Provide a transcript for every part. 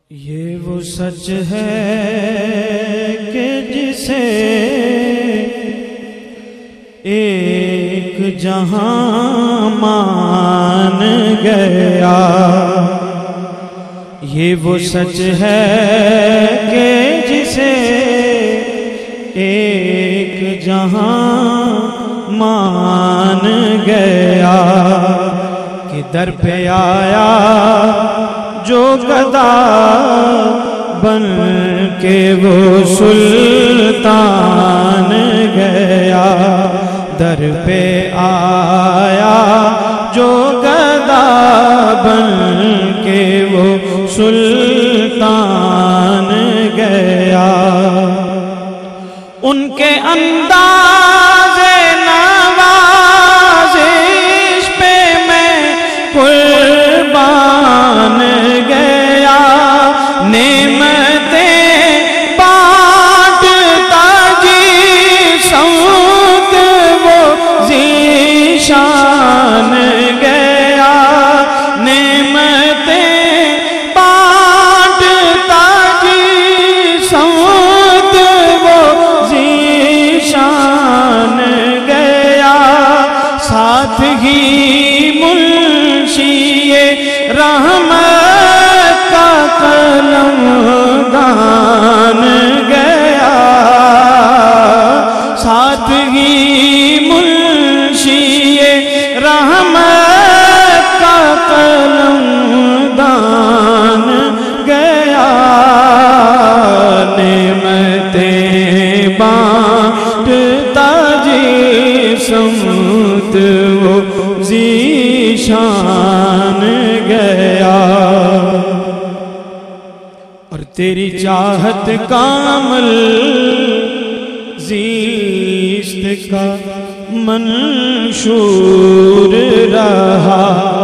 یہ وہ سچ ہے کہ جسے ایک جہاں مان گیا، یہ وہ سچ ہے کہ جسے ایک جہاں مان گیا، کہ در پہ آیا جو گدا بن کے وہ سلطان گیا، در پہ آیا جو گدا بن کے وہ سلطان گیا۔ ان کے انداز نوازش پہ میں قربان گیا، نعمتیں بانٹتا جی سمت وہ ذیشان گیا، نعمتیں بانٹتا جی سمت وہ ذیشان گیا، ساتھ ہی منشی رحمت کا قلم دان گیا، ساتھ ہی منشی رحمت کا قلم دان گیا، نعمتیں بانٹتا جی سمت وہ ذیشان گیا۔ اور تیری چاہت کامل زیست کا منشور رہا،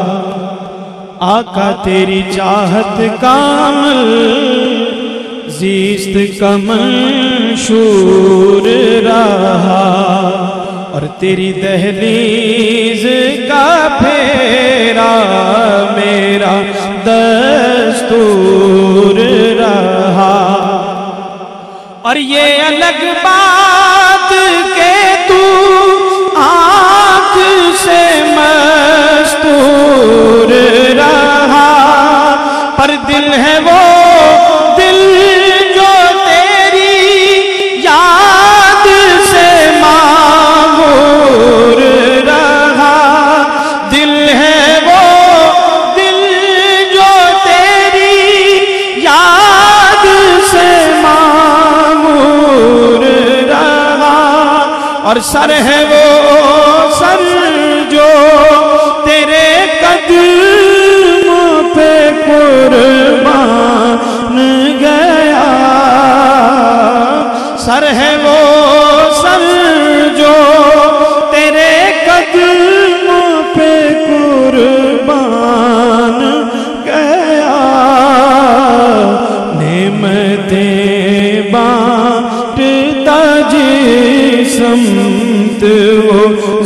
آقا تیری چاہت کامل زیست کا منشور رہا، اور تیری دہلیز کا پھیرا میرا دستور رہا۔ اور یہ الگ بات کہ تو آنکھ سے مستور رہا، پر دل ہے وہ دل جو تیری یاد سے معمور رہا، دل ہے وہ دل جو تیری یاد سے معمور رہا، اور سر ہے وہ سر جو تیرے قدموں پہ قربان گیا، سر ہے وہ سر جو تیرے قدموں پہ قربان گیا، نعمتیں بانٹتا جی سمت وہ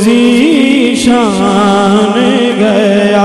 ذیشان گیا۔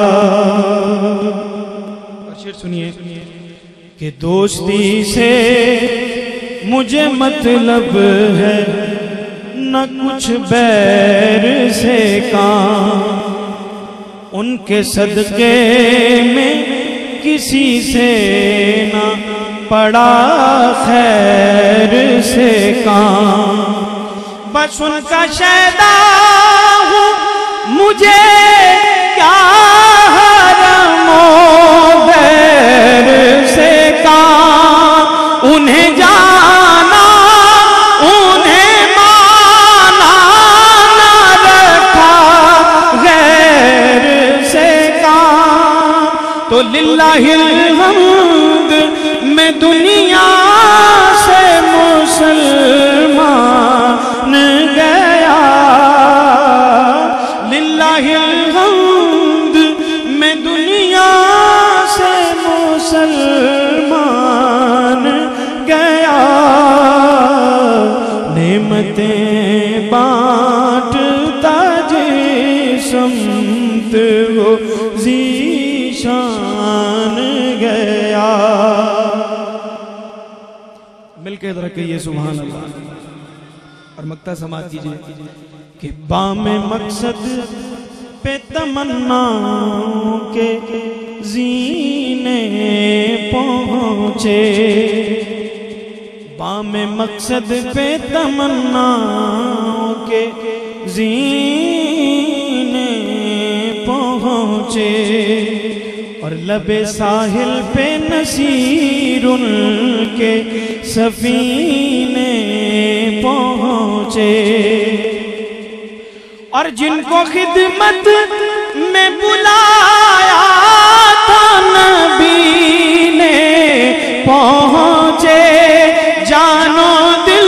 شعر سنیے کہ دوستی سے مجھے مطلب ہے نہ کچھ بیر سے کام، ان کے صدقے میں کسی سے نہ پڑا خیر سے کام، بس ان کا شیدا ہوں مجھے کیا حرم و غیر سے کام، انہیں جانا انہیں مانا نہ رکھا غیر سے کام، تو للہ الحمد میں دنیا سے مسلمان گیا، للہ الحمد میں دنیا سے مسلمان گیا، نعمتیں بانٹتا جی سمت وہ ذیشان گیا۔ مل کے ذرا کہیے سبحان اللہ اور مقطع سماعت کیجئے کہ بام مقصد پہ تمناؤں کے زینے پہنچے بام مقصد پہ تمناؤں کے زینے پہنچے اور لب ساحل پہ نصیر ان کے سفینے پہنچے اور جن کو خدمت میں بلایا تھا نبی نے پہنچے جانو دل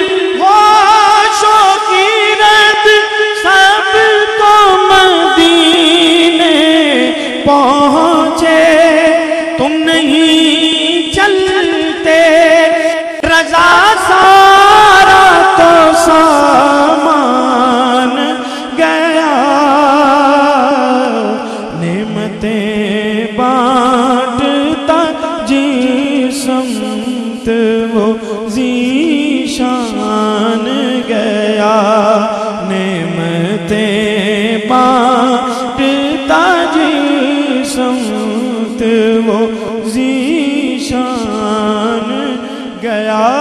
ہوشوں کی رد سب کو مدینے پہنچے تم نہیں چلتے رضا سارا تو سامان گیا نعمتیں بانٹتا جس سمت وہ ذیشان گیا نعمتیں بانٹتا جس سمت وہ ذیشان گیا